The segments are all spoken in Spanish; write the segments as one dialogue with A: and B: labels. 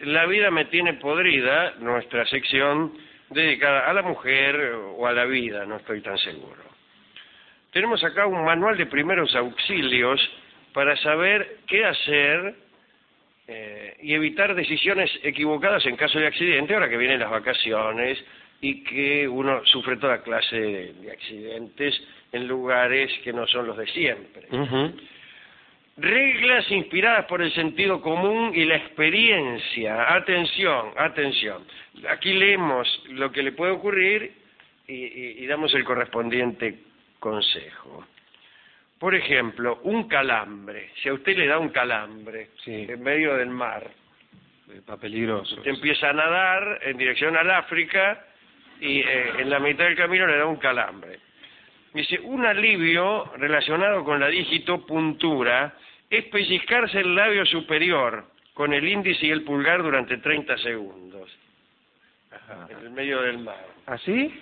A: La vida me tiene podrida, nuestra sección dedicada a la mujer o a la vida, no estoy tan seguro. Tenemos acá un manual de primeros auxilios para saber qué hacer y evitar decisiones equivocadas en caso de accidente, ahora que vienen las vacaciones y que uno sufre toda clase de accidentes en lugares que no son los de siempre. Reglas inspiradas por el sentido común y la experiencia. Atención, atención. Aquí leemos lo que le puede ocurrir y damos el correspondiente consejo. Por ejemplo, un calambre. Si a usted le da un calambre en medio del mar,
B: está peligroso.
A: Usted empieza a nadar en dirección al África y en la mitad del camino le da un calambre. Dice, un alivio relacionado con la digitopuntura es pellizcarse el labio superior con el índice y el pulgar durante 30 segundos. Ajá. En el medio del mar.
B: ¿Así?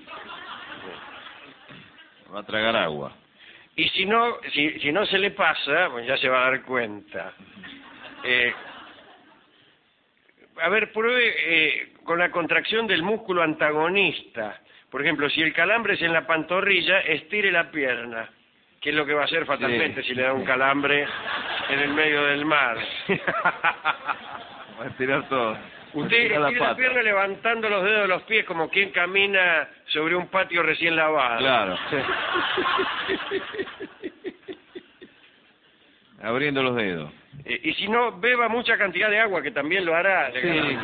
C: Va a tragar agua.
A: Y si no se le pasa, pues ya se va a dar cuenta. A ver, pruebe con la contracción del músculo antagonista. Por ejemplo, si el calambre es en la pantorrilla, estire la pierna, que es lo que va a hacer fatalmente si le da un calambre en el medio del mar.
C: Va a estirar todo.
A: Usted estira la pierna levantando los dedos de los pies como quien camina sobre un patio recién lavado.
C: Claro. Abriendo los dedos.
A: Y si no, beba mucha cantidad de agua, que también lo hará.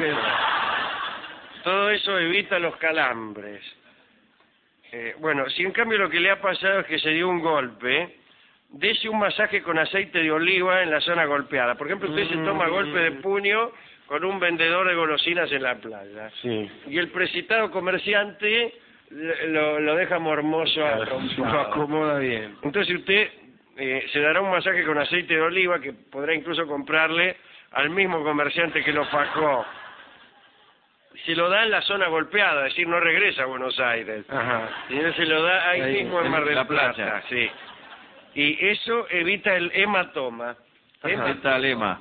A: Todo eso evita los calambres. Bueno, si en cambio lo que le ha pasado es que se dio un golpe, dese un masaje con aceite de oliva en la zona golpeada. Por ejemplo, usted se toma golpe de puño con un vendedor de golosinas en la playa. Y el precitado comerciante lo deja mormoso a
B: lo acomoda bien.
A: Entonces usted se dará un masaje con aceite de oliva que podrá incluso comprarle al mismo comerciante que lo fajó. Se lo da en la zona golpeada, es decir, no regresa a Buenos Aires. Sino se lo da ahí mismo en Mar del Plata. Sí. Y eso evita el hematoma.
C: Está el hema.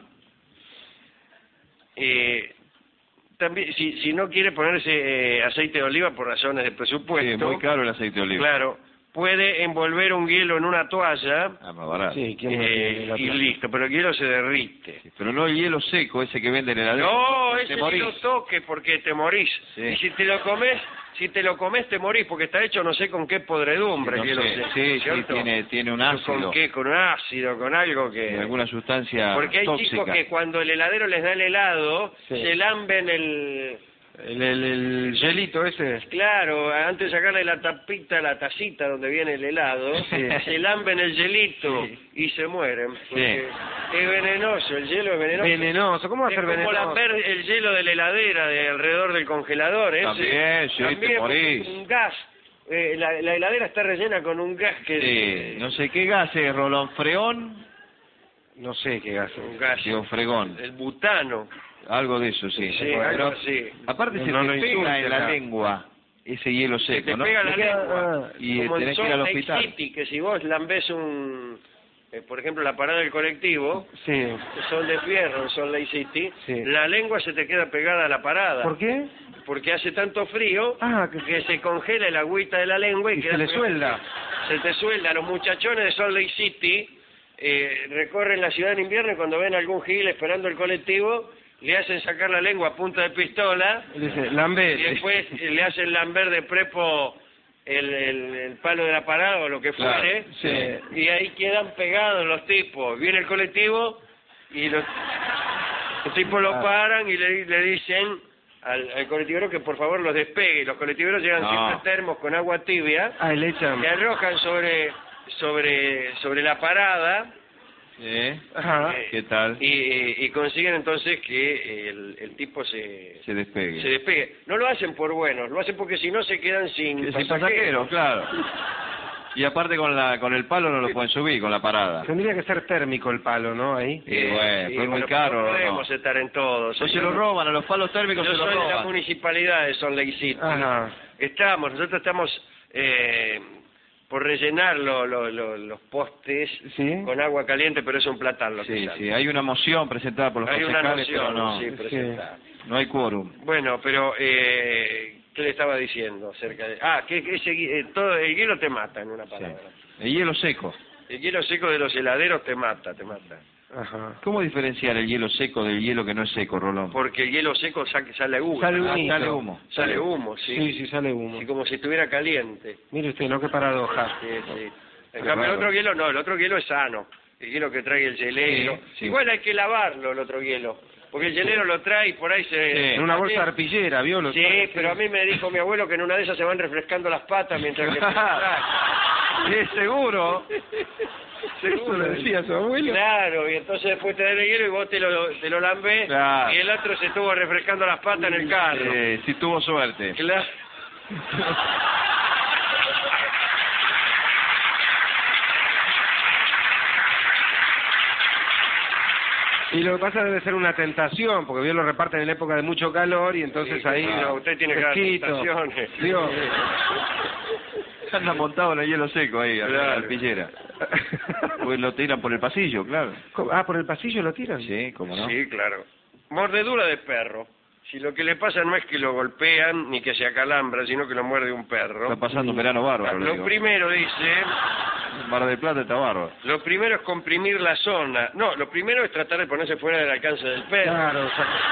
A: También, si no quiere ponerse aceite de oliva por razones de presupuesto.
C: Sí, muy caro el aceite de oliva.
A: Claro. Puede envolver un hielo en una toalla
C: más barato.
A: y listo, pero el hielo se derrite.
C: Sí, pero no el hielo seco, ese que venden en la
A: No, ese no lo toques porque te morís. Y si te lo comes te morís porque está hecho no sé con qué podredumbre.
C: Sí, tiene un ácido.
A: ¿Con qué? Con un ácido, con algo que...
C: alguna sustancia
A: porque hay
C: tóxica.
A: chicos que cuando el heladero les da el helado, se lamben el
B: hielito ese.
A: Claro, antes de sacarle la tapita, la tacita donde viene el helado, se lamben el hielito y se mueren. Porque es venenoso, el hielo es venenoso.
B: Venenoso, ¿cómo va a ser venenoso?
A: Es como lamber el hielo de la heladera de alrededor del congelador, ¿eh?
C: También te morís.
A: Un gas. La heladera está rellena con un gas que...
C: no sé qué gas es, Rolonfreón.
B: No sé qué gas es.
A: Un gas.
C: Fregón.
A: El butano.
C: Algo de eso, sí.
A: Algo así.
C: Aparte se te pega en la lengua ese hielo seco,
A: se te pega la lengua.
C: Y
A: como
C: tenés que ir al hospital.
A: City, que si vos lambés por ejemplo, la parada del colectivo, Sol de Fierro, Sol Lake City, la lengua se te queda pegada a la parada.
B: ¿Por qué?
A: Porque hace tanto frío que se congela el agüita de la lengua y
B: se le suelda.
A: Se te suelda. Los muchachones de Salt Lake City recorren la ciudad en invierno y cuando ven a algún gil esperando el colectivo, le hacen sacar la lengua a punta de pistola
B: y
A: después le hacen lamber de prepo el palo de la parada o lo que fuere, y ahí quedan pegados los tipos. Viene el colectivo y los tipos lo paran y le dicen al colectivero que por favor los despegue. Los colectiveros llegan siempre termos con agua tibia,
B: le echan.
A: que arrojan sobre la parada.
C: ¿Qué tal?
A: Y consiguen entonces que el tipo se despegue. No lo hacen por buenos, lo hacen porque si no se quedan sin pasajeros.
C: Claro. Y aparte con el palo no lo pueden subir, con la parada.
B: Tendría que ser térmico el palo, ¿no? Ahí.
C: Bueno, es muy caro.
A: No podemos estar en todos.
C: No se lo roban, a los palos térmicos se lo roban.
A: Yo soy de la municipalidad de Salt Lake City. Nosotros estamos por rellenar los postes con agua caliente, pero es un platal lo que sale.
C: Hay una moción presentada por los concejales, pero no.
A: presentada.
C: No hay quórum.
A: Bueno, pero ¿qué le estaba diciendo acerca de...? Ah, que todo el hielo te mata, en una
C: Sí.
A: palabra.
C: El hielo seco.
A: El hielo seco de los heladeros te mata, te mata.
B: Ajá.
C: ¿Cómo diferenciar el hielo seco del hielo que no es seco, Rolón?
A: Porque el hielo seco sale humo.
B: Sale humito.
C: Sale humo.
A: Sale humo, sí.
B: Sí, sí, sale humo.
A: Sí, como si estuviera caliente.
B: Mire usted, ¿no? Qué paradoja.
A: Sí, sí. En
C: Pero
A: cambio, el
C: claro.
A: otro hielo no, el otro hielo es sano. El hielo que trae el hielero.
C: Sí, sí.
A: Igual hay que lavarlo, el otro hielo. Porque el hielero lo trae y por ahí se...
C: Sí.
B: En una bolsa arpillera, ¿vio? Lo
A: Sí,
B: trae,
A: pero a mí me dijo mi abuelo que en una de esas se van refrescando las patas mientras que...
C: Sí, seguro.
B: Eso le decía su abuelo.
A: Claro, y entonces después te dan el hielo y vos te lo lambés,
C: Claro.
A: y el otro se estuvo refrescando las patas en el carro.
C: Sí, tuvo suerte.
A: Claro.
B: Y lo que pasa debe ser una tentación, porque vio lo reparten en época de mucho calor y entonces
A: Sí,
B: ahí...
A: no, usted tiene que dar
B: fresquito.
A: tentaciones.
B: Digo,
C: Anda montado en el hielo seco ahí, a la
A: Claro.
C: alpillera. Pues lo tiran por el pasillo, claro.
B: ¿por el pasillo lo tiran?
C: Sí, cómo no.
A: Sí, claro. Mordedura de perro. Si lo que le pasa no es que lo golpean ni que se acalambra, sino que lo muerde un perro.
C: Está pasando un verano bárbaro, le
A: Lo
C: digo.
A: primero, dice,
C: Mar del Plata está bárbaro.
A: lo primero es comprimir la zona. No, lo primero es tratar de ponerse fuera del alcance del perro,
B: Claro,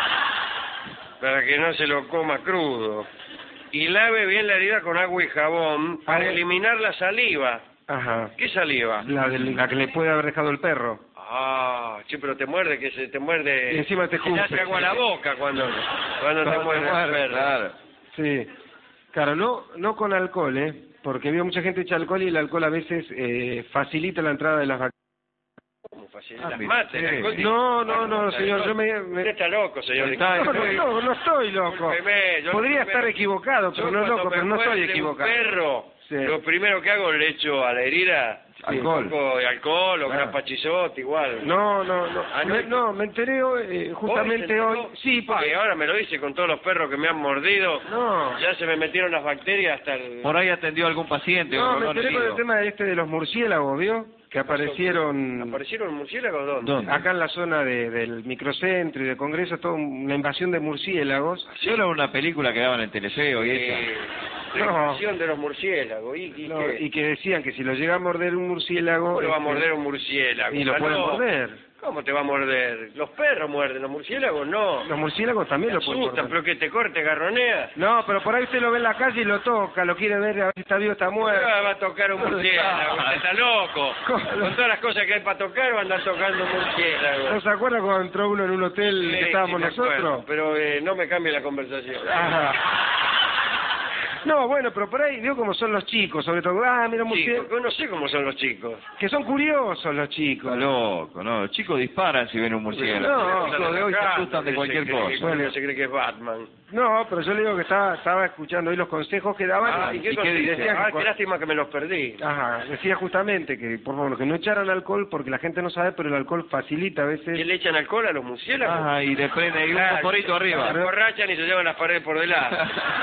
A: para que no se lo coma crudo. Y lave bien la herida con agua y jabón para eliminar la saliva.
B: ajá.
A: ¿Qué saliva?
B: La que le puede haber dejado el perro.
A: Ah, sí, pero te muerde, que se te muerde...
B: Y encima te
A: te hace
B: escupe.
A: agua a la boca cuando te
B: Cuando te
A: muerde el
B: muerde,
A: perro.
C: Claro.
B: Sí. Claro, no con alcohol, ¿eh? Porque veo mucha gente echa alcohol y el alcohol a veces facilita la entrada de las bacterias.
A: ¿Cómo facilita?
C: Ah,
A: Mate, el
C: sí.
A: alcohol
B: No, señor, yo
A: Usted
B: me...
A: está loco, señor.
B: No estoy loco.
A: Discúlpeme, yo
B: Podría
A: lo
B: estar
A: primero-
B: equivocado, pero
A: Yo
B: no
A: cuando
B: loco,
A: me
B: pero no estoy
A: muerde un
B: equivocado.
A: perro,
B: Sí.
A: lo primero que hago le echo a la herida
C: Alcohol.
A: un poco de alcohol o
B: Claro.
A: grapachizote igual.
B: No,
A: Ah,
B: me enteré justamente
A: ¿Hoy se
B: hoy.
A: enteró?
B: Sí, porque...
A: Ay, ahora me lo dice con todos los perros que me han mordido.
B: No.
A: Ya se me metieron las bacterias hasta el...
C: Por ahí atendió a algún paciente.
B: No,
C: o
B: me
C: no
B: enteré con el
C: herido.
B: tema de los murciélagos, ¿vio? Que aparecieron
A: ¿Aparecieron murciélagos dónde?
C: ¿Dónde?
B: acá en la zona del microcentro y de Congreso, toda una invasión de murciélagos.
C: Yo era una película que daban en Telefeo y esa.
A: La
B: No.
A: invasión de los murciélagos. ¿Y
B: No,
A: qué?
B: y que decían que si lo llega a morder un murciélago...
A: ¿Cómo lo va a
B: este,
A: morder un murciélago?
B: Y lo
A: Ah,
B: pueden
A: no.
B: morder.
A: ¿Cómo te va a morder? Los perros muerden, los murciélagos no.
B: Los murciélagos también
A: Te
B: lo pueden
A: asustan,
B: morder.
A: pero que te corte, garronea.
B: No, pero por ahí usted lo ve en la calle y lo toca, lo quiere ver a ver si está vivo o está muerto.
A: Va a tocar un murciélago, usted está loco. Con todas las cosas que hay para tocar, va a andar tocando un murciélago.
B: ¿No se acuerda cuando entró uno en un hotel
A: Sí,
B: que estábamos
A: sí me acuerdo,
B: nosotros?
A: pero no me cambie la conversación.
B: Ajá. No, bueno, pero por ahí veo cómo son los chicos, sobre todo. Ah, mira,
A: Sí,
B: murciélago.
A: porque no sé cómo son los chicos.
B: Que son curiosos los chicos.
C: Está loco, ¿no? Los chicos disparan si ven un murciélago.
B: No,
C: Los chicos de hoy se asustan de cualquier cosa.
A: Bueno, se cree que es Batman.
B: No, pero yo le digo que estaba escuchando hoy los consejos que daban
A: Ah, ¿y qué
B: que
A: dice?
B: decían
A: Ah,
B: que
A: qué lástima que me los perdí.
B: Ajá, decía justamente que por favor que no echaran alcohol porque la gente no sabe, pero el alcohol facilita a
A: ¿Qué
B: veces.
A: le echan alcohol a los murciélagos?
C: Ajá, y le prende y un fosforito
A: Se
C: arriba.
A: emborrachan y se llevan las paredes por delante.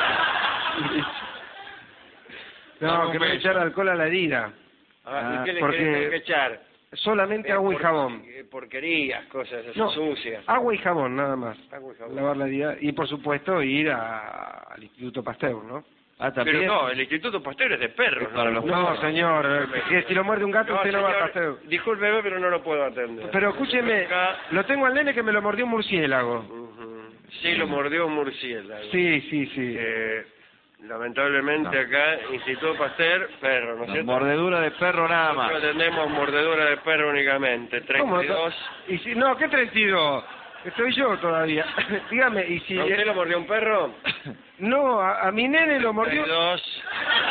B: No, que no
A: beso.
B: echar alcohol a la herida.
A: Ah, ¿y qué le
B: porque-
A: tengo que echar?
B: Solamente agua y jabón.
A: Porquerías, cosas así
B: No,
A: sucias.
B: agua y jabón nada más.
A: Agua y jabón.
B: Lavar la herida y por supuesto ir al Instituto Pasteur, ¿no?
C: Ah,
A: Pero
C: también.
A: no, el Instituto Pasteur es de perros.
C: Es para los
B: No, señor, que si lo muerde un gato usted no va a
A: señor,
B: Pasteur.
A: discúlpeme, pero no lo puedo atender.
B: Pero escúcheme,
A: Acá-
B: lo tengo al nene que me lo mordió un murciélago.
A: Ujú. Sí, lo mordió un murciélago.
B: Sí, sí, sí.
A: Lamentablemente acá, Instituto Pasteur, perro, ¿no es
C: No,
A: cierto?
C: mordedura de perro nada más.
A: Nosotros atendemos mordedura de perro únicamente.
B: ¿Cómo?
A: 32.
B: Y si, no, ¿qué 32? Estoy yo todavía. Dígame, y si...
A: ¿A usted lo mordió un perro?
B: No, a mi nene lo mordió...
A: 32.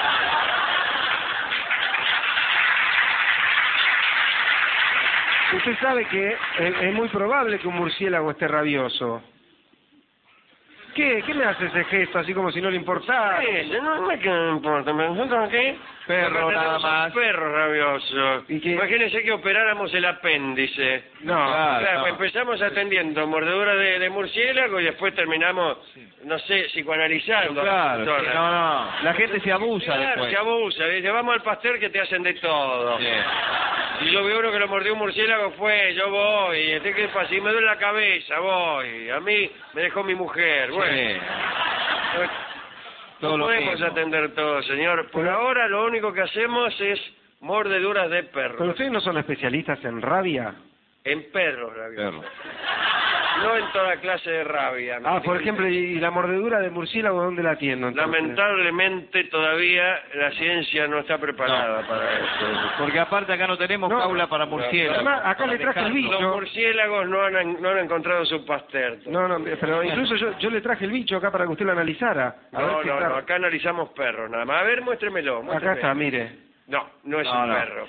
B: Usted sabe que es muy probable que un murciélago esté rabioso. ¿Qué me hace ese gesto así como si no le importara?
A: No es que no importa, pero nosotros aquí...
C: Perro
A: nosotros
C: nada
A: tenemos un
C: más.
A: Perro rabioso.
B: ¿Y qué?
A: Imagínense que operáramos el apéndice.
B: No,
A: Claro,
C: no.
A: empezamos atendiendo mordedura de murciélago y después terminamos, no sé, psicoanalizando.
C: Claro,
A: Toda
C: sí,
A: la-
C: no. La gente se abusa
A: Claro,
C: después.
A: se abusa. Dice, vamos al pastel que te hacen de todo.
C: Sí.
A: Si yo veo uno que lo mordió un murciélago, yo voy. Este que pasa, si me duele la cabeza, voy. A mí me dejó mi mujer. Bueno,
C: Sí. Todo
A: no
C: lo
A: podemos
C: mismo.
A: atender todo, señor. Por ahora lo único que hacemos es mordeduras de
B: ¿Pero
A: perro.
B: ustedes no son especialistas en rabia?
A: En perros, rabiosos.
C: Perro.
A: No en toda clase de rabia.
B: Ah, por ejemplo, ¿y la mordedura de murciélago dónde la tienen? entonces?
A: Lamentablemente todavía la ciencia no está preparada para eso.
C: Porque aparte acá no tenemos
B: No.
C: jaula para murciélagos.
B: Además, acá le traje el
A: Los
B: bicho.
A: murciélagos no han encontrado su pastel.
B: No, pero incluso yo le traje el bicho acá para que usted lo analizara. A ver
A: No,
B: qué
A: no,
B: está.
A: no, acá analizamos perros nada más. A ver, muéstremelo.
B: Acá está, mire.
A: No, no es
C: No,
A: un
C: no.
A: perro.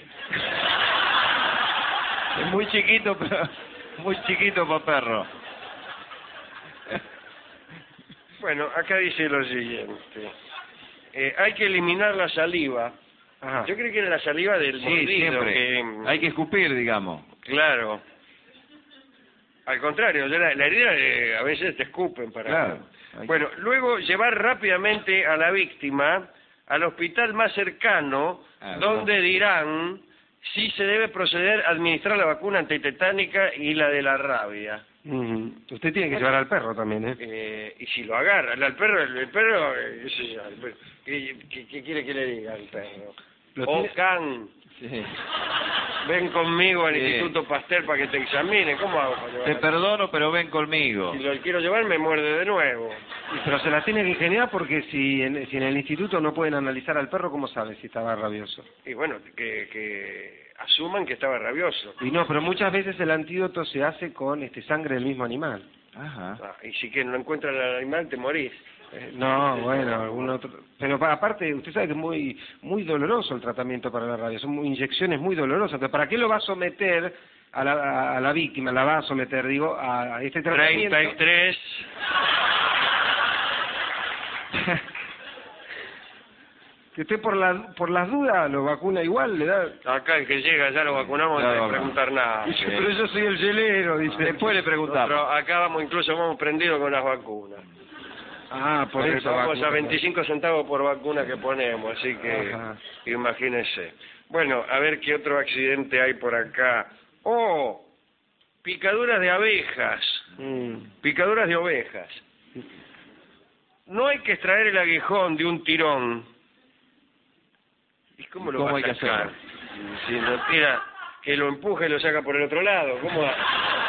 C: Es muy chiquito, pero muy chiquito para perro.
A: Bueno, acá dice lo siguiente. Hay que eliminar la saliva.
B: Ajá.
A: Yo creo que era la saliva del
C: Sí,
A: mordido.
C: siempre.
A: Que,
C: Hay que escupir, digamos.
A: Claro. Al contrario, la herida a veces te escupen para...
C: Claro.
A: Bueno, luego llevar rápidamente a la víctima al hospital más cercano,
C: Ah,
A: donde dirán si se debe proceder a administrar la vacuna antitetánica y la de la rabia.
B: Usted tiene que llevar al perro también, ¿eh?
A: Y si lo agarra, el perro, ¿qué quiere que le diga al perro?
B: Lo
A: Oh,
B: tiene-
A: can,
C: Sí.
A: ven conmigo al
C: Sí.
A: Instituto Pasteur para que te examine. ¿Cómo hago para
C: Te
A: llevarlo?
C: perdono, pero ven conmigo.
A: Si lo quiero llevar, me muerde de nuevo.
B: Pero se la tiene que ingeniar porque si en el instituto no pueden analizar al perro, ¿cómo sabe si estaba rabioso?
A: Y bueno, que asuman que estaba rabioso.
B: Y no, pero muchas veces el antídoto se hace con sangre del mismo animal.
C: Ajá.
A: Y si que no encuentran al animal, te morís.
B: No, bueno, algún otro. Pero aparte, usted sabe que es muy doloroso el tratamiento para la rabia. Son inyecciones muy dolorosas. Entonces, ¿para qué lo va a someter a la víctima? La va a someter, digo, a este tratamiento.
A: 33.
B: Que usted por las dudas lo vacuna igual, le da.
A: Acá el que llega ya lo vacunamos
C: Ya
A: antes
C: lo
A: de preguntar nada.
B: Dice, pero yo soy el hielero, dice.
C: Después le preguntamos.
A: Nosotros acá vamos prendidos con las vacunas.
B: Ah, por
A: Porque
B: eso.
A: vamos
B: vacuna.
A: a 25 centavos por vacuna que ponemos, así que
B: Ajá.
A: imagínese. Bueno, a ver qué otro accidente hay por acá. ¡Oh! Picaduras de abejas. Picaduras de ovejas. No hay que extraer el aguijón de un tirón. ¿Y cómo lo
C: ¿Cómo
A: va
C: hay
A: a
C: que
A: sacar?
C: hacerlo?
A: Si lo tira, que lo empuje y lo saca por el otro lado. ¿Cómo va?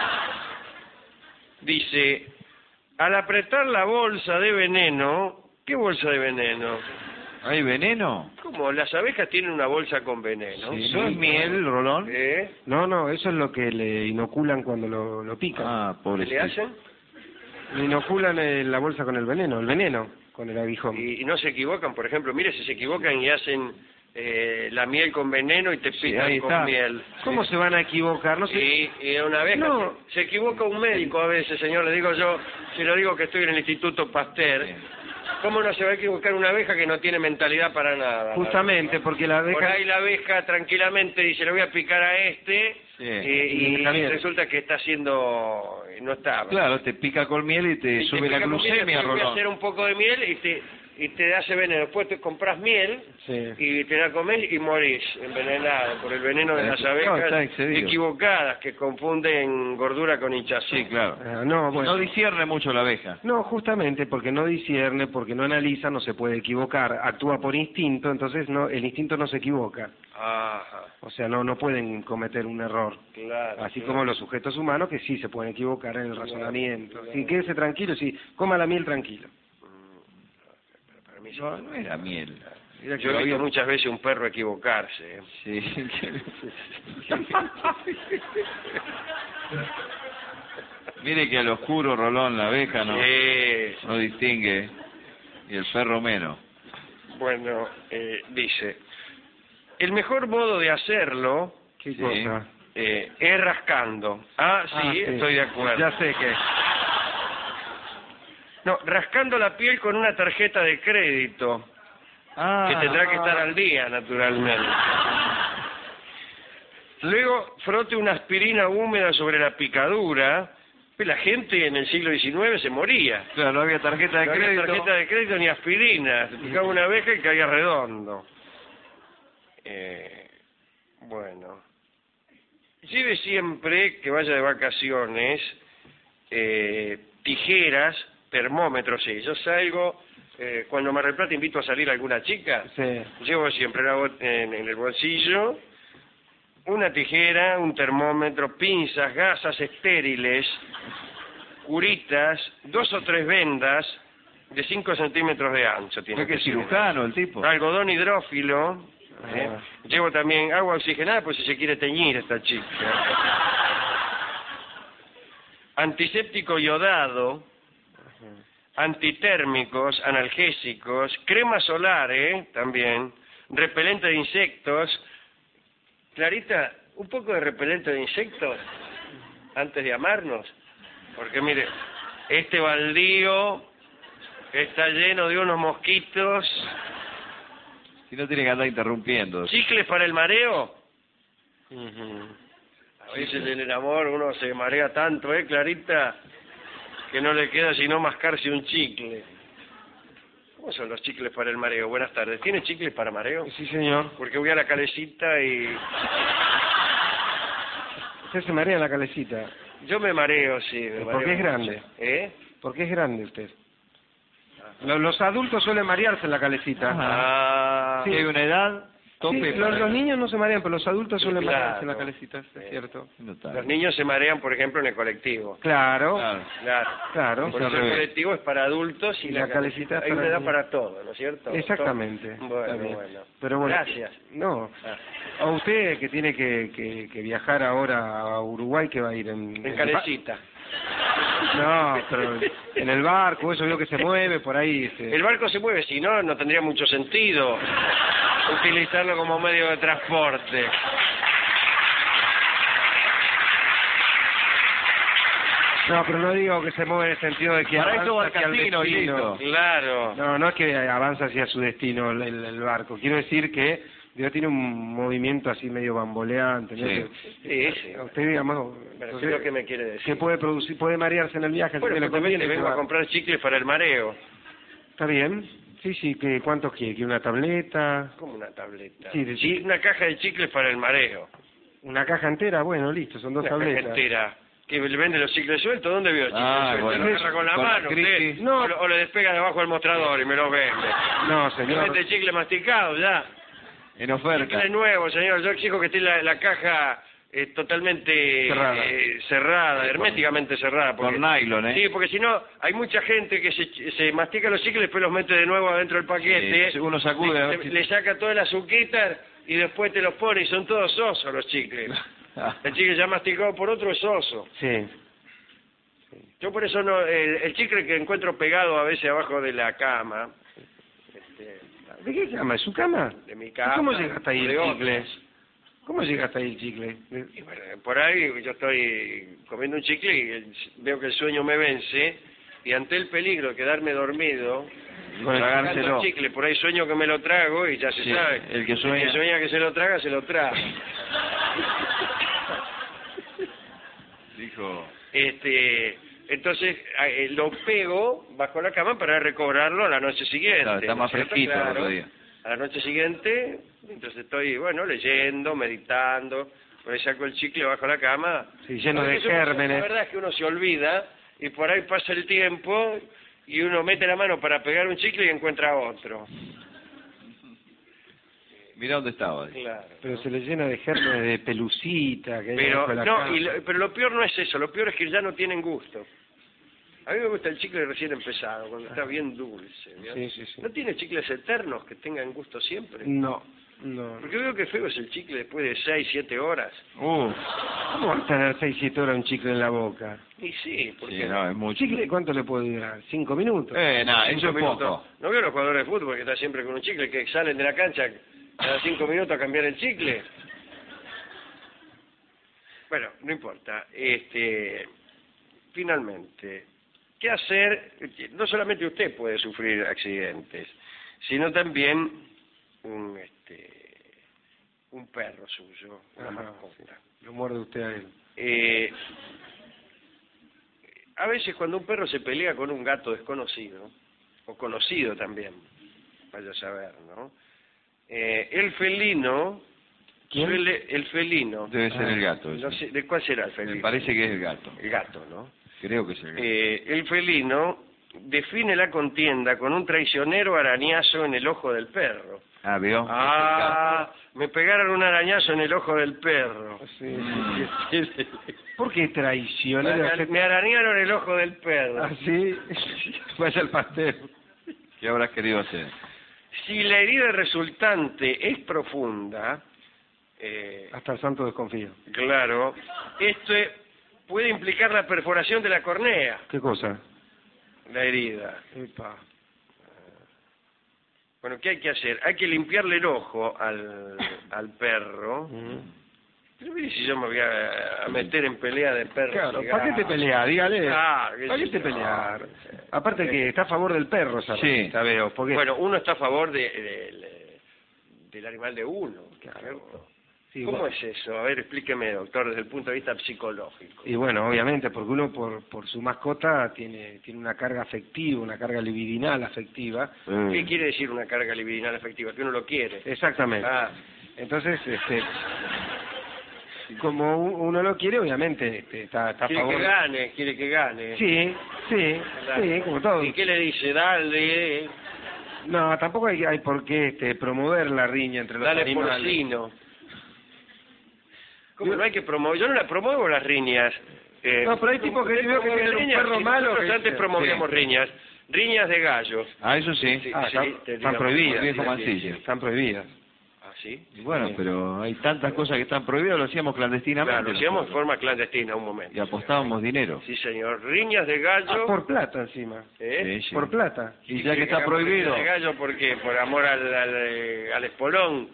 A: Dice, al apretar la bolsa de veneno... ¿Qué bolsa de veneno?
C: ¿Hay veneno?
A: ¿Cómo? Las abejas tienen una bolsa con veneno.
C: Sí. ¿No es miel, Rolón?
A: ¿Eh?
B: No, eso es lo que le inoculan cuando lo pican.
C: Ah,
A: ¿Qué
C: pobrecito.
A: le hacen?
B: Le inoculan la bolsa con el veneno con el aguijón.
A: Y no se equivocan, por ejemplo, mire si se equivocan y hacen la miel con veneno y te
C: Sí,
A: pican
C: ahí
A: con
C: está.
A: miel.
B: ¿Cómo se van a equivocar? No sé.
A: Y una abeja
B: No.
A: se equivoca un médico a veces, señor, le digo yo, si lo digo que estoy en el Instituto Pasteur,
C: Sí.
A: ¿cómo no se va a equivocar una abeja que no tiene mentalidad para nada?
B: Justamente, porque la
A: Por
B: abeja...
A: ahí la abeja tranquilamente dice, le voy a picar a este,
C: Sí.
A: y
B: Está bien.
A: resulta que está haciendo, no está.
C: Claro, te pica con miel y te
A: Y te
C: sube la
A: pica con miel,
C: glucemia,
A: te voy a
C: Rolón.
A: hacer un poco de miel y te hace veneno. Después te compras miel
B: Sí.
A: y te la comes y morís envenenado por el veneno de las
C: No,
A: abejas
C: está excedido.
A: equivocadas que confunden gordura con hinchazón.
C: Sí, claro.
B: No, bueno.
C: No discierne mucho la abeja.
B: No, justamente porque no discierne, porque no analiza, no se puede equivocar. Actúa por instinto, entonces no, el instinto no se equivoca.
A: Ajá,
B: O sea, no pueden cometer un error.
A: claro.
B: Así
A: claro.
B: como los sujetos humanos que sí se pueden equivocar en el
A: Claro,
B: razonamiento.
A: claro.
B: Sí, quédese tranquilo, sí, coma la miel tranquilo.
A: Para mí sí.
C: No, no era miel.
A: Yo he visto muchas veces un perro equivocarse.
C: Sí. Mire que al oscuro, Rolón, la abeja no,
A: Sí.
C: no distingue. Y el perro menos.
A: Bueno, dice, el mejor modo de hacerlo
B: ¿Qué
C: Sí.
B: cosa?
A: es rascando. Ah, sí, estoy de acuerdo.
B: Ya sé que...
A: No, rascando la piel con una tarjeta de crédito, que tendrá que estar al día, naturalmente. Luego, frote una aspirina húmeda sobre la picadura. La gente en el siglo XIX se moría.
C: Claro, no había tarjeta de
A: No había
C: crédito.
A: tarjeta de crédito ni aspirina. Se picaba una abeja y caía redondo. Bueno. Lleve siempre que vaya de vacaciones tijeras, termómetros. Sí, yo salgo, cuando Mar del Plata invito a salir a alguna chica,
B: Sí.
A: llevo siempre en el bolsillo una tijera, un termómetro, pinzas, gasas estériles, curitas, 2 o 3 vendas de 5 centímetros de ancho. Tiene
C: ¿Qué
A: que ser.
C: cirujano el tipo?
A: Algodón hidrófilo.
B: Ah.
A: Llevo también agua oxigenada, pues si se quiere teñir esta chica. Antiséptico yodado, antitérmicos, analgésicos, crema solar, también, repelente de insectos. Clarita, un poco de repelente de insectos antes de amarnos, porque mire, este baldío está lleno de unos mosquitos.
C: Si no tiene que andar interrumpiendo.
A: ¿Chicles para el mareo? A veces en el amor uno se marea tanto, Clarita, que no le queda sino mascarse un chicle. ¿Cómo son los chicles para el mareo? Buenas tardes. ¿Tiene chicles para mareo?
B: Sí, señor.
A: Porque voy a la calecita y...
B: Usted se marea en la calecita.
A: Yo me mareo, sí. Me
B: ¿Por
A: mareo
B: qué es
A: mucho.
B: grande? Porque es grande usted.
A: Ah.
B: Los adultos suelen marearse en la calecita.
A: Ah,
C: Si hay una edad, tope.
B: Sí, los niños no se marean, pero los adultos suelen
A: Claro.
B: marearse en la calecita, es cierto.
A: los niños se marean, por ejemplo, en el colectivo.
B: Claro,
C: Claro.
A: Claro.
B: claro.
A: Por eso
C: al
A: el
C: revés.
A: colectivo es para adultos y
B: Y
A: la
B: la calecita
A: hay
B: es
A: una
B: para
A: edad
B: niños.
A: para todo, ¿no es cierto?
B: Exactamente. Está
A: Bueno,
B: bien.
A: bueno.
B: Pero bueno,
A: Gracias.
B: No.
A: Ah,
B: A usted que tiene que viajar ahora a Uruguay, que va a ir
A: en calecita.
B: No, pero en el barco, eso veo que se mueve por ahí.
A: El barco se mueve, si no, no tendría mucho sentido utilizarlo como medio de transporte.
B: No, pero no digo que se mueve en el sentido de que
C: Para eso va al
B: hacia el
C: casino y
B: destino.
C: listo.
A: Claro.
B: No es que avanza hacia su destino el barco. Quiero decir que tiene un movimiento así medio bamboleante. ¿no?
C: Sí.
A: Sí.
B: A usted, digamos,
A: Pero ¿qué es lo que me quiere decir?
B: que puede marearse en el viaje.
A: Bueno,
B: así que le
A: justamente
B: conviene
A: vengo a
B: llevar.
A: comprar chicles para el mareo.
B: Está bien. Sí, que ¿cuántos quiere? ¿Quiere una tableta?
A: Como una tableta.
B: Sí,
A: Una caja de chicles para el mareo.
B: ¿Una caja entera? Bueno, listo, son 2
A: Una caja
B: tabletas.
A: entera. ¿Que le vende los chicles sueltos? ¿Dónde vio el chicle
C: Ah,
A: suelto?
C: bueno.
A: ¿Lo agarra con la
C: Con la
A: mano usted?
C: crisis.
B: No.
A: O lo despega debajo del mostrador y me lo vende.
B: No,
A: Me
B: señor.
A: vende chicle masticado ya.
C: En oferta.
A: Chicle nuevo, señor. Yo exijo que esté la caja totalmente
B: Cerrada.
A: cerrada, herméticamente cerrada.
C: Con nylon, ¿eh?
A: Sí, porque si no, hay mucha gente que se mastica los chicles y después los mete de nuevo adentro del paquete.
C: Sí, uno sacude a ver si-
A: le saca toda la azuquita y después te los pone y son todos osos los chicles. El chicle ya masticado por otro es oso.
B: Sí.
A: Yo por eso no, el chicle que encuentro pegado a veces abajo de la cama,
B: ¿De qué cama? ¿Es su cama?
A: de mi
B: ¿Y
A: cama.
B: cómo llega hasta ahí
A: de
B: el
A: otras.
B: chicle? ¿Cómo llega hasta ahí el chicle?
A: Y bueno, por ahí yo estoy comiendo un chicle y veo que el sueño me vence y ante el peligro de quedarme dormido,
B: Con el
A: sacando
C: tragárselo.
A: el chicle, por ahí sueño que me lo trago y ya se
C: Sí,
A: sabe.
C: el que sueña.
A: que se lo traga, se lo traga.
C: Dijo.
A: Entonces lo pego bajo la cama para recobrarlo a la noche siguiente.
C: Claro, está
A: ¿no
C: más
A: es cierto?
C: fresquito el
A: Claro.
C: otro día.
A: A la noche siguiente, entonces estoy, leyendo, meditando, por ahí saco el chicle bajo la cama.
B: Sí, lleno de
A: Porque la
B: gérmenes.
A: verdad es que uno se olvida y por ahí pasa el tiempo y uno mete la mano para pegar un chicle y encuentra otro.
C: Mirá dónde estaba.
A: Claro.
B: Pero se le llena de gérmenes de pelucita. Que hay
A: Pero
B: debajo de la
A: no,
B: cama.
A: pero lo peor no es eso, lo peor es que ya no tienen gusto. A mí me gusta el chicle recién empezado, cuando está bien dulce. ¿vio?
B: Sí.
A: ¿No tiene chicles eternos que tengan gusto siempre?
B: No.
A: Porque veo que feo es el chicle después de 6, 7 horas.
B: ¿Cómo va a tener 6, 7 horas un chicle en la boca?
A: Y sí, porque
C: Sí, no, es mucho.
B: ¿Chicle cuánto le puede durar? ¿5 minutos?
C: Nada, eso
A: 5
C: es
A: minutos.
C: poco.
A: ¿No veo los jugadores de fútbol que están siempre con un chicle, que salen de la cancha cada 5 minutos a cambiar el chicle? Bueno, no importa. Finalmente, ¿qué hacer? No solamente usted puede sufrir accidentes, sino también un perro suyo, una
B: Ajá,
A: mascota.
B: Lo muerde usted a él.
A: A veces cuando un perro se pelea con un gato desconocido, o conocido también, vaya a saber, ¿no? El felino
B: ¿Quién?
A: El felino.
C: Debe ser el gato.
A: No
C: ese.
A: sé, ¿de cuál será el felino?
C: Me parece que es el gato.
A: El gato, ¿no?
C: Creo que es el gato.
A: El felino define la contienda con un traicionero arañazo en el ojo del perro.
C: Ah, ¿vio?
A: Me pegaron un arañazo en el ojo del perro.
B: Sí. ¿Por qué traicionero?
A: Me arañaron el ojo del perro.
B: Así, vaya al pastel.
C: ¿Qué habrás querido hacer?
A: Si la herida resultante es profunda,
B: Hasta el santo desconfía.
A: claro, esto puede implicar la perforación de la cornea,
B: ¿Qué cosa?
A: la herida.
B: Epa.
A: Bueno, ¿qué hay que hacer? Hay que limpiarle el ojo al perro. Pero mire si yo me voy a meter en pelea de perros.
B: Claro,
A: y
B: ¿para qué te
A: gatos.
B: peleas? Dígale.
A: Claro,
B: ¿Para qué te peleas? Aparte que está a favor del perro, ¿sabes?
C: Sí.
B: Ya veo, porque...
A: Bueno, uno está a favor del animal de uno. ¿Cierto?
B: Sí,
A: ¿Cómo
B: bueno.
A: es eso? A ver, explíqueme, doctor, desde el punto de vista psicológico.
B: Y bueno, obviamente, porque uno por su mascota tiene una carga afectiva, una carga libidinal afectiva.
A: ¿Qué quiere decir una carga libidinal afectiva? Que uno lo quiere.
B: Exactamente.
A: Ah,
B: Entonces, como uno lo quiere, obviamente está a
A: quiere
B: favor.
A: quiere que gane.
B: Sí, como todo.
A: ¿Y qué le dice? Dale,
B: No, tampoco hay por qué promover la riña entre los
A: dale
B: animales.
A: porcino. ¿Cómo no hay que promover? Yo no la promuevo las riñas.
B: No, pero hay tipos que veo que tienen un perro malo.
A: Nosotros antes promovíamos riñas. Riñas de gallos.
C: Ah, eso sí.
A: Sí.
B: Están prohibidas.
C: Viejo mancillo.
B: Están prohibidas.
A: ¿Ah, sí?
C: Y bueno, pero hay tantas cosas que están prohibidas, lo hacíamos clandestinamente.
A: Claro, lo hacíamos en
C: nosotros.
A: forma clandestina un momento.
C: Y apostábamos dinero.
A: Sí, señor. Riñas de gallo.
B: Por plata encima.
A: ¿Eh?
C: Sí, sí.
B: Por plata.
C: Y ya que está
A: hagamos
C: prohibido.
A: riñas de gallo, ¿por qué? Por amor al espolón.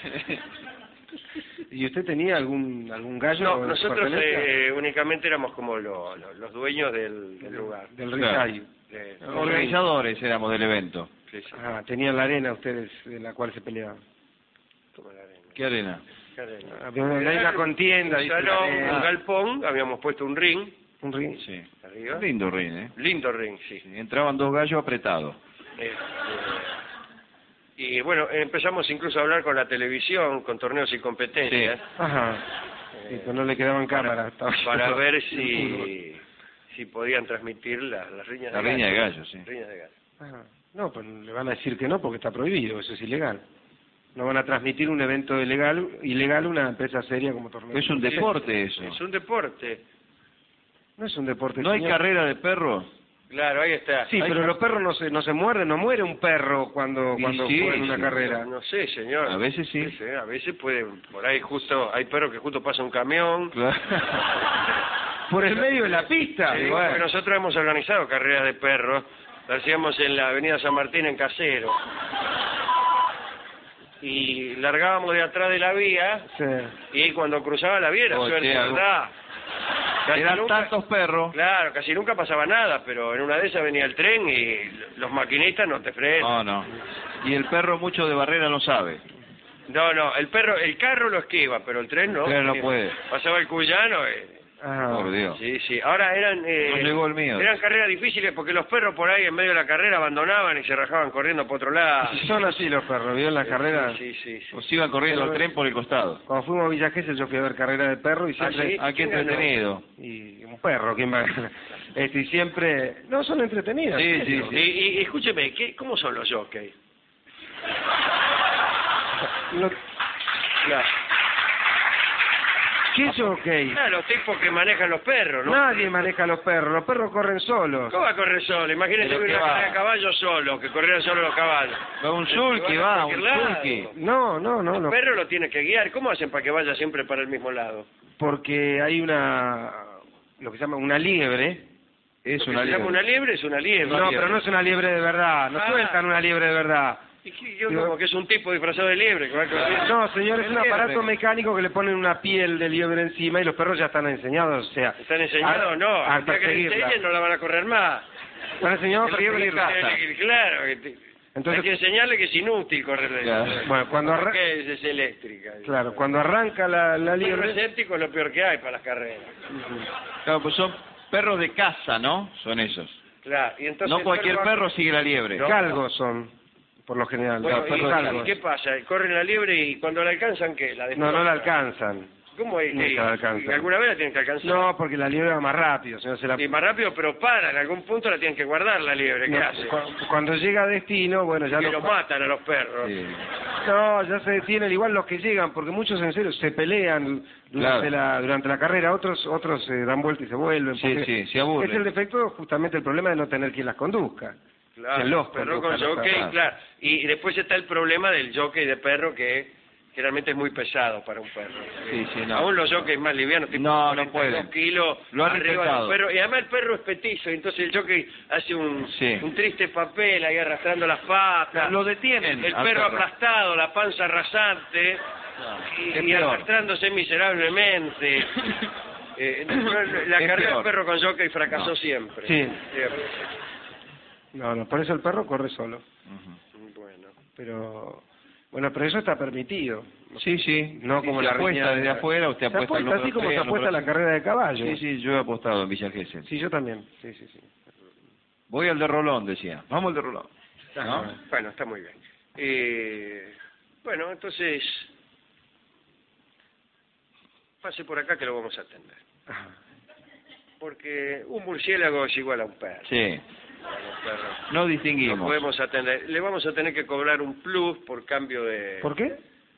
B: ¿Y usted tenía algún gallo?
A: No,
B: de su
A: nosotros
B: pertenencia?
A: únicamente éramos como los dueños del lugar.
B: Del
C: Claro.
B: risayo.
C: Organizadores éramos del evento.
A: Sí, sí.
B: Ah, tenían la arena ustedes de la cual se peleaban.
A: Como la arena.
C: ¿Qué arena?
A: ¿Qué arena?
B: Había una contienda.
A: Un
B: dice,
A: salón,
B: arena.
A: un galpón, habíamos puesto un ring
B: Un ring.
C: Sí.
A: arriba.
C: Lindo ring, ¿eh?
A: Lindo ring, sí.
C: Sí, entraban dos gallos apretados.
A: Y bueno, empezamos incluso a hablar con la televisión, con torneos y competencias,
B: Ajá. Sí, pues no le quedaban cámaras.
A: para ver si podían transmitir las riñas
C: La
A: de
C: riña de
A: gallo.
C: gallos, sí.
A: Riñas de gallo.
B: Ajá. No, pues le van a decir que no porque está prohibido, eso es ilegal. No van a transmitir un evento ilegal una empresa seria como torneo.
C: Es un deporte eso.
A: Es un deporte.
B: No es un deporte.
C: ¿No hay
B: señor.
C: carrera de perros?
A: Claro, ahí está.
B: Sí, pero los perros no se muerden, no muere un perro cuando
C: Y
B: juega
C: sí,
B: en una
C: sí.
B: carrera.
A: No sé, señor.
C: A veces sí.
A: A veces pueden, por ahí justo, hay perros que justo pasa un camión.
C: Claro.
B: Por el medio de la pista.
A: Sí,
B: Bueno.
A: porque nosotros hemos organizado carreras de perros, lo hacíamos en la avenida San Martín en Casero. Y largábamos de atrás de la vía,
B: Sí.
A: y cuando cruzaba la vía era
C: Oh,
A: suerte,
C: che,
A: ¿verdad? Casi
C: Eran
A: nunca-
C: tantos perros.
A: Claro, casi nunca pasaba nada, pero en una de esas venía el tren y los maquinistas no te frenan.
C: No, no. Y el perro mucho de barrera no sabe.
A: No, el carro lo esquiva, pero el tren no.
C: El tren no puede.
A: Pasaba el cuyano.
B: Ajá.
C: Por Dios.
A: Sí. Ahora eran...
C: No llegó el mío.
A: Eran carreras difíciles porque los perros por ahí en medio de la carrera abandonaban y se rajaban corriendo por otro lado.
B: Son así los perros, ¿vio? En las carreras.
A: Sí.
C: O se iban corriendo el tren por el costado.
B: Cuando fuimos a Villa Gesell yo fui a ver carrera de perro y siempre...
A: ¿sí?
C: Ah, qué
A: ¿Quién ganó?
C: entretenido.
B: Y un perro, ¿quién va? Y siempre... No, son entretenidas.
C: Sí,
B: ¿en serio?
C: sí.
A: Y escúcheme, ¿cómo son los jockeys?
B: Lo-
A: Claro.
B: ¿Qué es ok?
A: Los tipos que manejan los perros, ¿no?
B: Nadie maneja los perros corren solos.
A: ¿Cómo va a correr solo? Imagínese
C: Pero
A: una
C: que va.
A: carrera de caballos solo, que corrieran solo los caballos.
C: Va un sulky,
A: Van a
C: va,
A: cualquier
C: un
A: lado.
C: sulky.
B: No,
A: El
B: no,
A: perro lo tiene que guiar. ¿Cómo hacen para que vaya siempre para el mismo lado?
B: porque hay lo que se llama una liebre.
C: Es
A: Lo que
C: una
A: se llama una liebre es una liebre.
B: No, pero no es una liebre de verdad, no
A: Ah.
B: sueltan una liebre de verdad.
A: ¿Y qué? Yo como que es un tipo disfrazado de liebre. Que va a correr.
B: No, señor, es un
C: Liebre.
B: aparato mecánico que le ponen una piel de liebre encima y los perros ya están enseñados, o sea...
A: ¿Están enseñados o no?
B: A
A: El día que le
B: perseguirla.
A: enseñen no la van a correr más.
B: Están enseñados a
C: El liebre
B: perseguirla.
C: caza.
A: Claro.
B: Entonces-
A: hay que enseñarle que es inútil correr.
C: Claro.
B: Bueno, cuando
A: Porque es eléctrica.
B: Claro, cuando arranca la
A: El perro
B: liebre...
A: escéptico es lo peor que hay para las carreras.
C: Claro, pues son perros de caza, ¿no? Son esos.
A: Claro. Y entonces
C: No
A: el
C: cualquier
A: va-
C: perro sigue la liebre.
A: No.
B: Galgos son. por lo general.
A: Bueno,
B: Los perros
A: ¿y
B: largos.
A: qué pasa? Corren la liebre y cuando la alcanzan, ¿qué? La
B: No,
A: destrozan.
B: no la alcanzan.
A: ¿Cómo es?
B: Nunca la alcanzan.
A: ¿Alguna vez la tienen que alcanzar?
B: No, porque la liebre va más rápido, si no se la...
A: Y más rápido, pero para, en algún punto la tienen que guardar la liebre. ¿Qué
B: No,
A: hace?
B: cuando llega a destino, bueno, ya
A: Que
B: no...
A: los matan a los perros.
C: Sí.
B: No, ya se detienen igual los que llegan, porque muchos en serio se pelean durante,
C: Claro.
B: durante la carrera, otros dan vuelta y se vuelven.
C: Sí,
B: porque
C: sí, se aburren.
B: Es el defecto, justamente el problema de no tener quien las conduzca.
A: Claro,
B: Que los
A: perro con
B: conduzcan,
A: jockey,
C: claro.
A: claro. Y después está el problema del jockey de perro que generalmente es muy pesado para un perro.
C: Sí, sí, no.
A: Aún los jockeys más livianos, tipo
C: No, no
A: 42
C: pueden.
A: kilos,
C: Lo han
A: arriba de
C: intentado.
A: los perros. Y además el perro es petizo, entonces el jockey hace
C: Sí.
A: un triste papel ahí arrastrando las patas.
C: Lo detienen
A: El
C: al
A: perro
C: perro.
A: aplastado, la panza rasante
C: Es
A: y
C: peor.
A: arrastrándose miserablemente. La
C: Es
A: carrera del
C: peor.
A: perro con jockey fracasó
C: No.
A: siempre.
B: Sí.
A: Siempre.
B: No, por eso el perro corre solo.
C: Ujú.
A: Bueno.
B: Pero eso está permitido.
C: Sí, sí.
B: No
C: Sí,
B: como
C: se
B: la
C: apuesta
B: riña
C: desde afuera, usted
B: se
C: apuesta el
B: apuesta así
C: número
B: como
C: tres,
B: se
C: el
B: apuesta
C: número
B: la carrera de caballo.
C: Sí, sí, yo he apostado en Villa Gesell.
B: Sí, yo también. Sí, sí, sí.
C: Voy al de Rolón, decía. Vamos al de Rolón. ¿No?
A: Bueno, está muy bien. Bueno, entonces, pase por acá que lo vamos a atender.
B: Ajá.
A: Porque un murciélago es igual a un perro.
C: Sí.
A: Los perros.
C: No
A: Lo
C: distinguimos.
A: podemos atender. Le vamos a tener que cobrar un plus por cambio de...
B: ¿Por qué?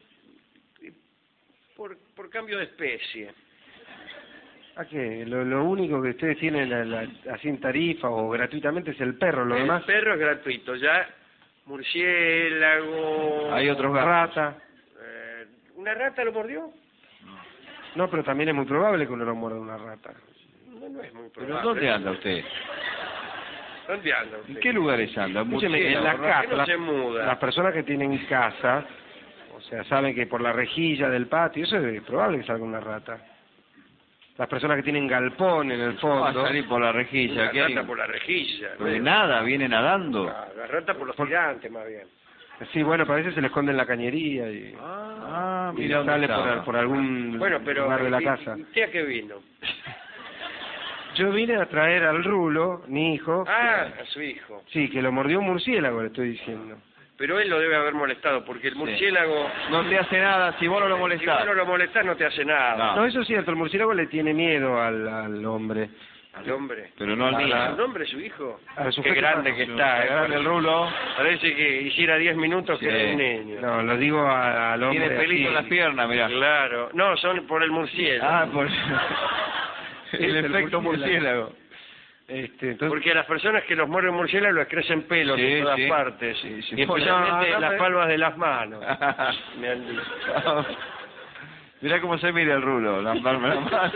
A: Por cambio de especie.
B: ¿A qué? Lo único que ustedes tienen así en tarifa o gratuitamente es el perro, lo
A: El
B: demás...
A: perro es gratuito, ya murciélago...
C: Hay otros gatos.
B: Rata.
A: ¿Una rata lo mordió?
B: No, pero también es muy probable que uno lo muerda una rata.
A: No, no es muy
C: ¿Pero
A: probable.
C: dónde anda usted?
A: ¿Dónde anda usted?
C: ¿En qué lugares anda?
B: Escúcheme, en
C: Murciélago,
B: las
C: ¿no?
A: ¿por qué no
B: casas,
A: se muda?
B: las personas que tienen casa, o sea, saben que por la rejilla del patio, eso es probable que salga una rata. Las personas que tienen galpón en el
C: Va a
B: fondo,
C: salir por la rejilla.
A: La
C: ¿qué hay?
A: rata por la rejilla.
C: Pero de nada, viene nadando.
A: La rata por los tirantes, más bien.
B: sí, bueno, a veces se le esconde en la cañería y,
C: Ah,
B: y
C: mira dónde
B: sale
C: estaba.
B: por algún
A: Bueno, pero...
B: lugar de la
A: ¿y-
B: casa.
A: y ¿Usted a qué vino?
B: Yo vine a traer al Rulo, mi hijo,
A: Ah, a su hijo.
B: sí, que lo mordió un murciélago, le estoy diciendo.
A: Pero él lo debe haber molestado, porque el murciélago...
C: No te hace nada si vos no lo
A: Si vos
C: molestás.
A: no lo molestás, no te hace nada.
B: No, eso es cierto, el murciélago le tiene miedo al hombre.
A: Al hombre.
C: Pero no al
A: ¿Al
C: niño.
A: nombre su hijo?
B: Al
A: Qué
B: sujeto
A: grande
B: humano.
A: que está,
C: Grande el rulo.
A: Parece que hiciera 10 minutos que
C: Sí.
A: era un niño.
B: No, lo digo al hombre.
C: Tiene pelito en
B: así.
C: las piernas, mirá.
A: Claro. No, son por el murciélago.
C: Ah, por
B: Es
C: el
B: el
C: efecto
B: murciélago.
C: murciélago.
B: Entonces,
A: Porque a las personas que los muerden murciélagos les crecen pelos
C: Sí,
A: en todas
C: sí.
A: partes.
C: Sí, sí.
A: Y especialmente
B: No, no,
A: las
B: no,
A: palmas de las manos. Me han dicho.
C: Mirá cómo se mira el rulo, la palma de la mano.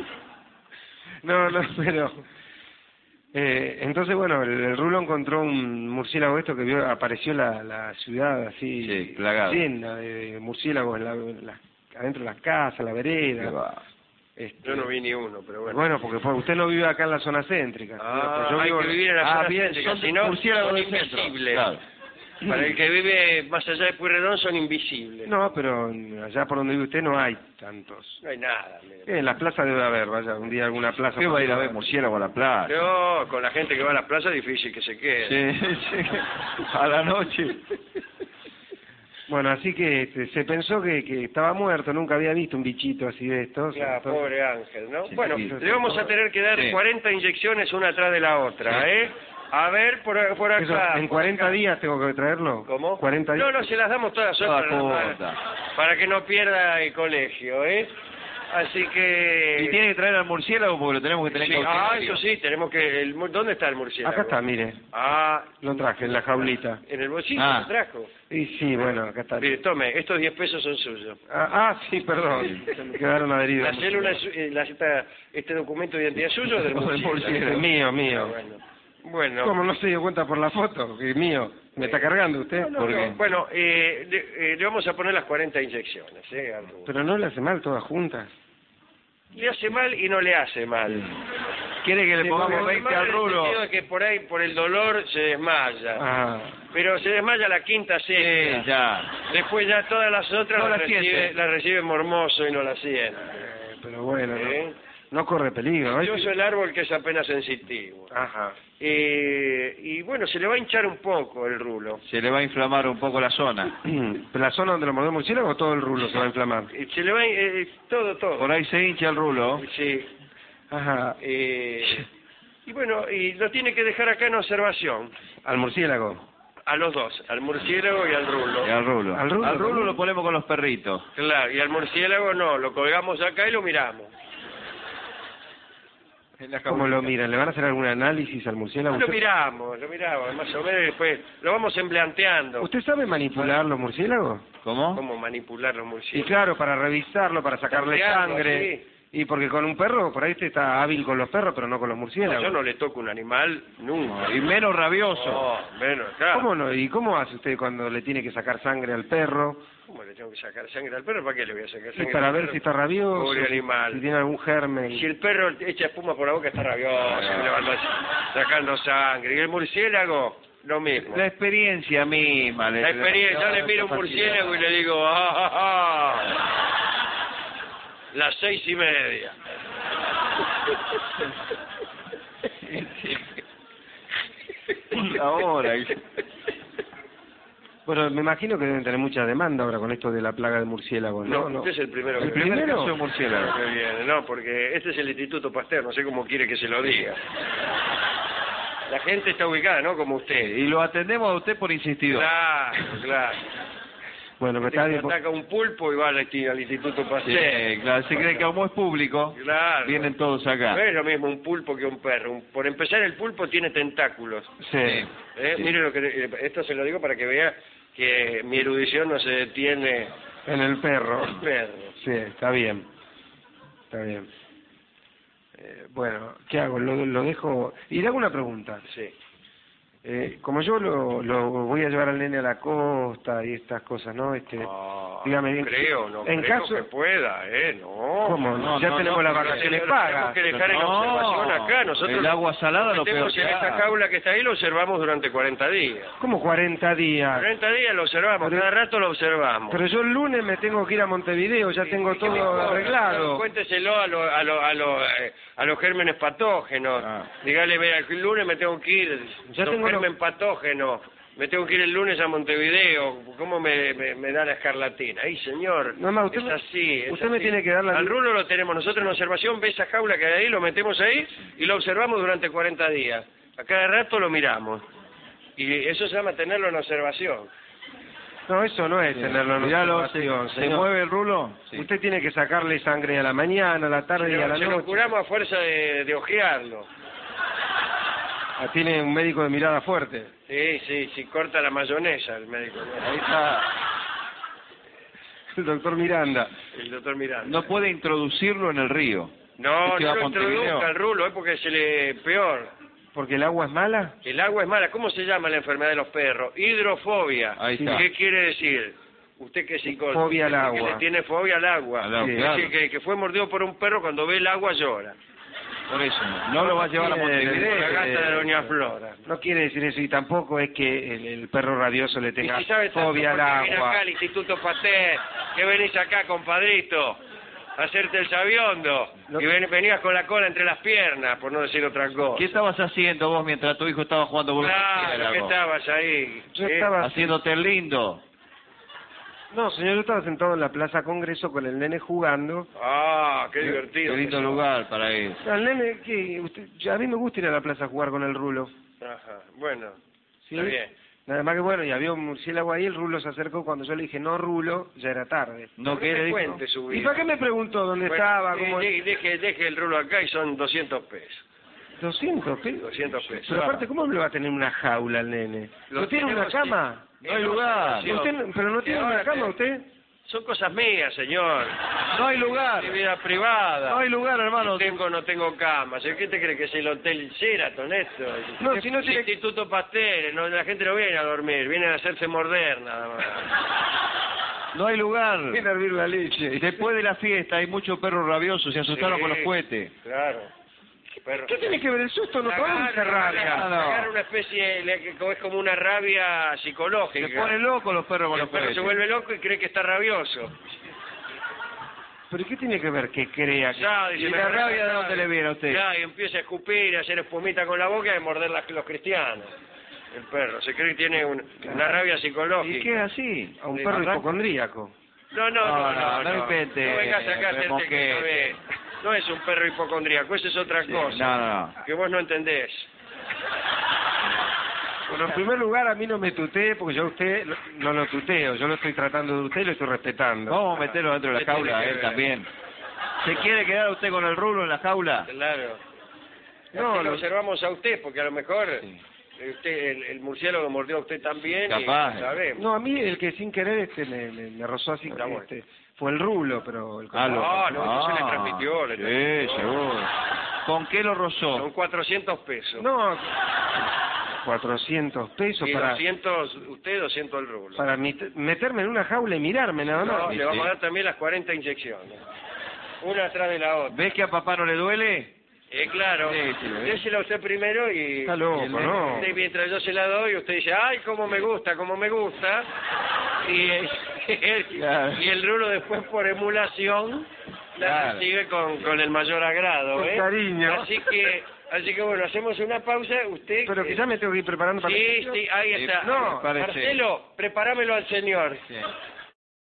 B: no, pero... entonces, bueno, el Rulo encontró un murciélago esto que apareció la ciudad así
C: Sí, plagada.
B: llena de murciélagos adentro de las casas, la vereda.
A: Yo no vi ni uno, pero bueno.
B: Bueno, porque usted no vive acá en la zona céntrica.
A: Ah,
B: Yo
A: hay
B: vivo-
A: que vivir en la zona
C: bien,
A: céntrica,
C: son
A: si no,
C: murciélagos
A: son
C: del centro.
A: invisibles.
C: Claro.
A: Para el que vive más allá de Pueyrredón son invisibles.
B: No, pero allá por donde vive usted no hay tantos.
A: No hay nada. mire.
B: En la plaza debe haber, vaya, un día alguna plaza.
C: ¿Qué va a ir a ver murciélago a la playa?
A: No, con la gente que va a la plaza es difícil que se quede.
C: Sí, sí. A la noche.
B: Bueno, así que se pensó que estaba muerto, nunca había visto un bichito así de estos.
A: Claro,
B: entonces-
A: pobre Ángel, ¿no?
C: Sí,
A: Bueno,
C: sí.
A: le vamos a tener que dar
C: Sí.
A: 40 inyecciones una atrás de la otra,
C: Sí.
A: ¿eh? A ver, por
B: Eso,
A: acá.
B: ¿En
A: por
B: 40
A: acá.
B: días tengo que traerlo?
A: ¿Cómo?
B: 40 días.
A: No, se las damos todas
C: Toda
A: otras,
C: corta.
A: para que no pierda el colegio, ¿eh? Así que...
C: Y tiene que traer al murciélago porque lo tenemos que tener
A: Sí,
C: en cautiverio.
A: eso sí, tenemos que... ¿Dónde está el murciélago?
B: Acá está, mire.
A: Ah,
B: Lo traje en la jaulita.
A: en el bolsillo
C: Ah.
A: lo trajo.
B: Y sí, bueno, acá está.
A: Mire, tome, estos 10 pesos son suyos.
B: Sí, perdón. Se me quedaron adheridos.
A: La célula, este documento de identidad suyo o del murciélago.
B: Mío.
A: Bueno.
B: ¿Cómo no se dio cuenta por la foto? Que es mío. ¿Me está cargando usted?
A: No,
B: ¿Por
A: no.
B: qué?
A: Bueno, le vamos a poner las 40 inyecciones, Arturo.
B: Pero no le hace mal todas juntas.
A: Le hace mal y no le hace mal.
C: ¿Quiere que le
B: Sí,
C: pongamos
B: porque
C: 20
A: Mal
C: al
A: en el
C: rulo?
A: sentido de que por ahí, por el dolor, se desmaya.
B: Ah,
A: Pero se desmaya la quinta,
C: Sí,
A: sexta.
C: ya.
A: Después ya todas las otras
C: No
A: las
C: la siente.
A: recibe Mormoso y no la siente.
B: pero bueno, no.
A: ¿Eh?
B: No corre peligro.
A: Yo soy el árbol que es apenas sensitivo.
B: Ajá.
A: Y bueno, se le va a hinchar un poco el rulo.
C: Se le va a inflamar un poco la zona.
B: ¿La zona donde lo mordió el murciélago o todo el rulo se va a inflamar?
A: Se le va todo.
C: Por ahí se hincha el rulo.
A: Sí.
B: Ajá.
A: Y bueno, y lo tiene que dejar acá en observación.
B: ¿Al murciélago?
A: A los dos, al murciélago y al rulo.
C: Y al rulo.
B: Al rulo
C: Lo ponemos con los perritos.
A: Claro, y al murciélago no, lo colgamos acá y lo miramos.
B: ¿Cómo lo miran? ¿Le van a hacer algún análisis al murciélago?
A: Lo miramos, más o menos, y después lo vamos empleanteando.
B: ¿Usted sabe manipular los murciélagos?
C: ¿Cómo?
A: ¿Cómo manipular los
B: Y
A: murciélagos?
B: claro, para revisarlo, para sacarle
A: Tantearlo,
B: sangre.
A: sí.
B: Y porque con un perro, por ahí usted está hábil con los perros, pero no con los
A: No,
B: murciélagos.
A: yo no le toco un animal nunca.
C: Y menos rabioso.
A: No, menos, claro.
B: ¿Cómo no? ¿Y cómo hace usted cuando le tiene que sacar sangre al perro?
A: ¿Cómo le tengo que sacar sangre al perro? ¿Para qué le voy a sacar
B: Y
A: sangre
B: para
A: al
B: ver
A: perro?
B: si está rabioso,
A: Pobre
B: si
A: animal.
B: tiene algún germen.
A: Si el perro echa espuma por la boca está rabioso, le van sacando sangre. Y el murciélago, lo mismo.
C: La experiencia misma.
A: La experiencia, yo le miro un murciélago y le digo, las 6:30.
C: Ahora.
B: Bueno, me imagino que deben tener mucha demanda ahora con esto de la plaga de murciélagos, ¿no?
A: No, usted es el primero
B: ¿El
A: que
B: primero?
C: Caso de murciélago.
A: que viene, no, porque este es el Instituto Pasteur, no sé cómo quiere que se lo diga. La gente está ubicada, ¿no? Como usted.
C: Y lo atendemos a usted por insistidor.
A: Claro.
B: Bueno, pero está bien.
A: Ataca un pulpo y va al Instituto Pasteur.
C: Sí, claro. Se cree que como es público,
A: Claro.
C: vienen todos acá.
A: No es lo mismo un pulpo que un perro. Por empezar, el pulpo tiene tentáculos.
B: Sí.
C: Sí.
A: Mire lo que esto se lo digo para que vea que mi erudición no se detiene
B: En el perro.
A: en el perro.
B: Sí, está bien. Está bien. Bueno, ¿qué hago? Lo dejo. Y le hago una pregunta.
A: Sí.
B: Como yo lo voy a llevar al nene a la costa y estas cosas, ¿no? Dígame,
A: no creo
B: en
A: que
B: caso
A: pueda, no.
B: ¿Cómo?
C: No,
B: Ya
C: no,
B: tenemos
C: no,
B: las
C: porque
B: vacaciones
A: Tenemos
B: pagas.
A: que dejar en
C: No,
A: observación acá. Nosotros
C: el agua salada lo
A: metemos
C: peor
A: en
C: que
A: esta
C: hay.
A: jaula que está ahí, lo observamos durante 40 días.
B: ¿Cómo 40 días?
A: 40 días lo observamos,
B: Pero-
A: cada rato lo observamos.
B: Pero yo el lunes me tengo que ir a Montevideo, ya tengo
A: ¿Qué me
B: todo
A: importa?
B: arreglado.
A: Cuénteselo a los gérmenes patógenos.
C: Ah.
A: Dígale, vea, el lunes me tengo que ir.
B: Ya
A: Son
B: tengo
A: germen patógenos. Me tengo que ir el lunes a Montevideo. ¿Cómo me da la escarlatina? Ay, señor.
B: No, no, usted
A: es
B: me-
A: así. es
B: usted me
A: así.
B: tiene que dar la-
A: Al rulo lo tenemos nosotros en observación. Ve esa jaula que hay ahí, lo metemos ahí y lo observamos durante 40 días. A cada rato lo miramos. Y eso se llama tenerlo en observación.
B: No, eso no es tenerlo en
C: Miralo,
B: observación,
C: ¿se
B: señor.
C: mueve el rulo? Sí.
B: Usted tiene que sacarle sangre a la mañana, a la tarde y a la
A: Se lo
B: noche.
A: curamos a fuerza de ojearlo.
B: Ah, tiene un médico de mirada fuerte.
A: Sí, corta la mayonesa el médico.
C: Ahí está.
B: El doctor Miranda.
A: El doctor Miranda.
C: No puede introducirlo en el río.
A: No,
C: Este va
A: no
C: a
A: lo introduzca
C: Montevideo.
A: al rulo, porque se le peor.
B: ¿Porque el agua es mala?
A: El agua es mala. ¿Cómo se llama la enfermedad de los perros? Hidrofobia.
C: Ahí está.
A: ¿Qué quiere decir? Usted que es psicólogo.
B: Fobia al
A: Usted
B: agua.
A: Que le tiene fobia al agua.
C: Al agua,
B: Sí.
A: Es
C: claro.
A: decir, que fue mordido por un perro, cuando ve el agua llora.
C: Por eso. No lo va a llevar a
A: Como
C: Montevideo.
A: la gata de Doña Flora.
B: No quiere decir eso, y tampoco es que el perro rabioso le
A: Y
B: tenga
A: si sabe tanto,
B: fobia al
A: porque viene acá
B: agua.
A: al Instituto Pasteur, que venís acá, compadrito, a hacerte el sabiondo,
B: No.
A: y venías con la cola entre las piernas, por no decir otra cosa.
C: ¿Qué estabas haciendo vos mientras tu hijo estaba jugando con
A: Claro, que estabas ahí.
B: Yo
A: ¿eh?
B: estaba...
C: Haciéndote el lindo.
B: No, señor, yo estaba sentado en la Plaza Congreso con el nene jugando.
A: Ah, qué divertido.
C: Qué lindo
A: que
C: lugar para ir.
B: Al nene, ¿qué? A mí me gusta ir a la plaza a jugar con el rulo.
A: sos. Ajá, bueno,
B: ¿Sí?
A: está bien.
B: Nada más que bueno, y había un murciélago ahí, el rulo se acercó, cuando yo le dije, no rulo, ya era tarde.
C: No
A: ¿Por qué
C: quiere
A: me
C: dijo.
A: cuente su
B: ¿Y
A: vida?
B: para qué me preguntó dónde
A: Bueno,
B: estaba? ¿Cómo...
A: deje el rulo acá y son 200 pesos.
B: 200, ¿qué?
A: 200 pesos.
B: Pero aparte, ¿cómo le va a tener una jaula al nene?
A: Lo
B: ¿No tiene una
A: tenemos
B: cama?
C: No hay lugar.
B: ¿Usted, pero no tiene una cama usted?
A: Son cosas mías, señor.
C: No hay lugar.
A: Mi vida privada.
C: No hay lugar, hermano.
A: No tengo cama. ¿Qué te crees que es el Hotel Sheraton esto?
B: No, si no
A: el
B: tiene-
A: Instituto Pasteur, no, la gente no viene a dormir, viene a hacerse morder nada más.
C: No hay lugar.
B: Viene a hervir la leche.
C: Después de la fiesta hay muchos perros rabiosos. Se asustaron
A: Sí,
C: con los cohetes.
A: Claro. Pero,
B: ¿Qué tiene que ver el susto? No podemos encerrar.
A: agarra una especie, es como una rabia psicológica.
C: Se ponen locos los perros con
A: El
C: los
A: perro se
C: cohetes.
A: vuelve loco y cree que está rabioso.
B: ¿Pero qué tiene que ver que crea?
A: Ya, dice,
C: ¿Y
A: me
C: la
A: parece
C: rabia de dónde le viene a usted?
A: Ya, y empieza a escupir, a hacer espumita con la boca y a morder los cristianos. El perro, se cree que tiene una rabia
C: ¿Y
A: psicológica.
C: qué es así?
B: A un perro hipocondríaco.
A: No
C: No invente,
A: No vengas acá a hacerte
C: Mosquete.
A: que no ves. No es un perro hipocondríaco, eso es otra cosa.
C: No.
A: Que vos no entendés.
B: Bueno, en primer lugar, a mí no me tutee, porque yo a usted no lo tuteo. Yo lo estoy tratando de usted y lo estoy respetando.
C: Vamos a meterlo dentro de la
A: ¿Qué tiene
C: jaula,
A: que
C: él
A: ver?
C: también. ¿Se quiere quedar usted con el rulo en la jaula?
A: Claro.
B: No,
A: No, lo
B: lo-
A: observamos a usted, porque a lo mejor usted, el murciélago mordió a usted también.
C: Capaz.
A: Y sabemos.
B: No, a mí el que sin querer me rozó así,
A: Está bueno.
B: fue el rulo, pero... El
A: No, eso se le transmitió.
C: Sí, seguro. ¿Con qué lo rozó?
A: Son 400 pesos.
B: No, 400 pesos
A: Y
B: para
A: 200 usted, 200 el rublo.
B: meterme en una jaula y mirarme nada más.
A: No,
C: Sí,
A: le vamos
C: sí.
A: a dar también las 40 inyecciones. Una atrás de la otra.
C: ¿Ves que a papá no le duele?
A: Claro.
C: Sí, sí, lo veo.
A: Désela usted primero y...
B: Está loco,
A: y
B: ¿no?
A: usted, mientras yo se la doy, usted dice, ay, cómo me gusta, cómo me gusta. Y,
C: Claro.
A: y el rulo después, por emulación, la
C: Claro.
A: recibe con el mayor agrado.
B: Con cariño.
A: Así que bueno, hacemos una pausa. Usted...
B: Pero que ya me tengo que ir preparando para...
A: Sí, ahí está.
C: No,
A: Marcelo, prepáramelo al señor.
C: Sí.